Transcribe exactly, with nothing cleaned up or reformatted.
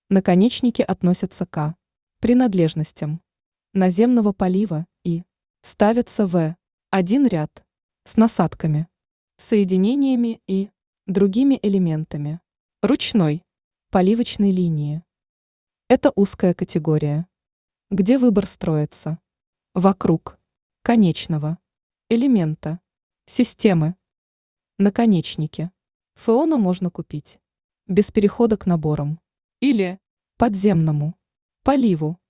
Наконечники относятся к принадлежностям наземного полива и ставятся в один ряд с насадками, соединениями и другими элементами ручной поливочной линии. Это узкая категория, где выбор строится вокруг конечного элемента системы. Наконечники феона можно купить без перехода к наборам или подземному поливу.